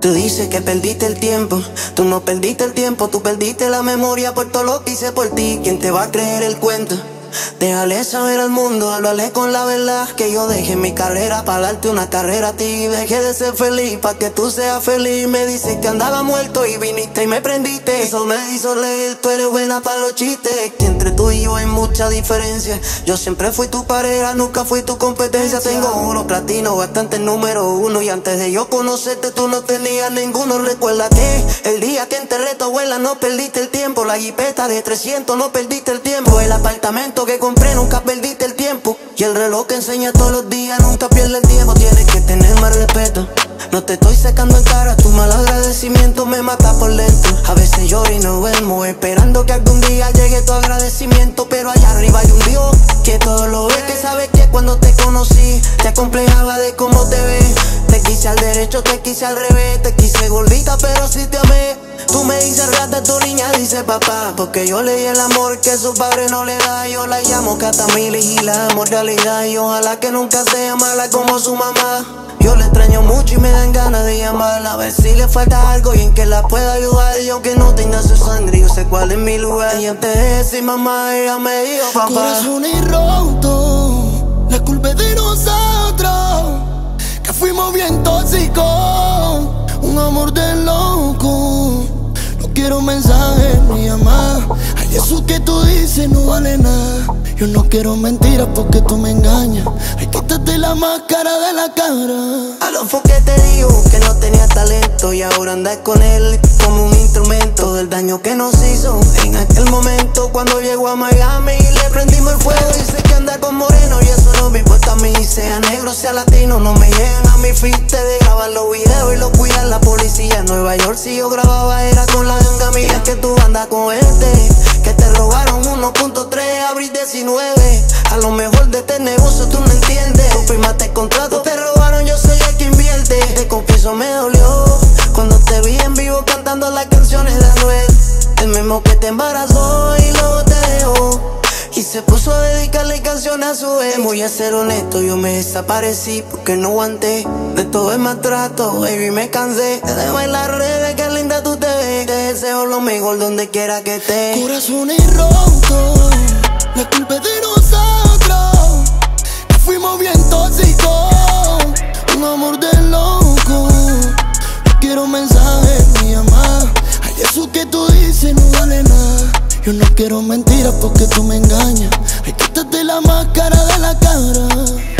Tú dices que perdiste el tiempo, tú no perdiste el tiempo, tú perdiste la memoria por todo lo que hice por ti. ¿Quién te va a creer el cuento? Déjale saber al mundo, háblale con la verdad, que yo dejé mi carrera para darte una carrera a ti. Dejé de ser feliz para que tú seas feliz. Me dices que andaba muerto y viniste y me prendiste. Eso me hizo leer, tú eres buena para los chistes. Que entre tú y yo hay mucha diferencia. Yo siempre fui tu pareja, nunca fui tu competencia. Tengo oro platino, bastante número uno. Y antes de yo conocerte tú no tenías ninguno. Recuerda que el día que enterré a tu abuela no perdiste el tiempo. La jipeta de 300 no perdiste el tiempo. El apartamento que compré nunca perdiste el tiempo. Y el reloj que enseña todos los días nunca pierde el tiempo. Tienes que tener más respeto. No te estoy secando en cara, tu mal agradecimiento me mata por dentro. A veces lloro y no duermo, esperando que algún día llegue tu agradecimiento. Pero allá arriba hay un Dios que todo lo ve, que sabe que cuando te conocí te acomplejaba de cómo te ves. Te quise al derecho, te quise al revés, te quise gordita pero sí te amé. Tú me dices rata, tu niña dice papá, porque yo le di el amor que su padre no le da. Yo la llamo Catamiles y la amo en realidad. Y ojalá que nunca sea mala como su mamá. Yo la extraño mucho y me dan ganas de llamarla, a ver si le falta algo y en que la pueda ayudar. Y aunque no tenga su sangre, yo sé cuál es mi lugar. Y antes de decir mamá, ella me dijo papá. Corazones rotos, la culpa es de nosotros, que fuimos bien tóxicos, un amor de loco. No quiero mensajes ni llamar, ay, eso que tú dices no vale nada. Yo no quiero mentiras porque tú me engañas. Ay, quítate la máscara de la cara. A lo que te digo que no tenía talento y ahora andas con él como un instrumento del daño que nos hizo en aquel momento cuando llegó a Miami y le prendimos el fuego. Dice que anda con moreno y eso no me importa a mí. Sea negro, sea latino, no me llegan a mi fiste de grabar los videos y los cuidan la policía. En Nueva York si yo grababa era con la ganga mía. Que tú andas con este, que te robaron 1.3 abril 19. A lo mejor de este negocio tú no entiendes. Tú firmaste contrato, te robaron, yo soy el que invierte. Te confieso me dolió cuando te vi en vivo cantando las canciones de Anuel. El mismo que te embarazó y luego te dejó y se puso a dedicarle canciones a su ex. Voy a ser honesto, yo me desaparecí porque no aguanté de todo el maltrato, baby, me cansé de bailar redes, qué linda tú te ves. Te deseo lo mejor donde quiera que estés. Corazones rotos, la culpa es de nosotros, que fuimos bien tóxicos, un amor de loco. No quiero mensajes ni llamar, ay, eso que tú dices no vale nada. Yo no quiero mentiras porque tú me engañas. Ay, quítate la máscara de la cara.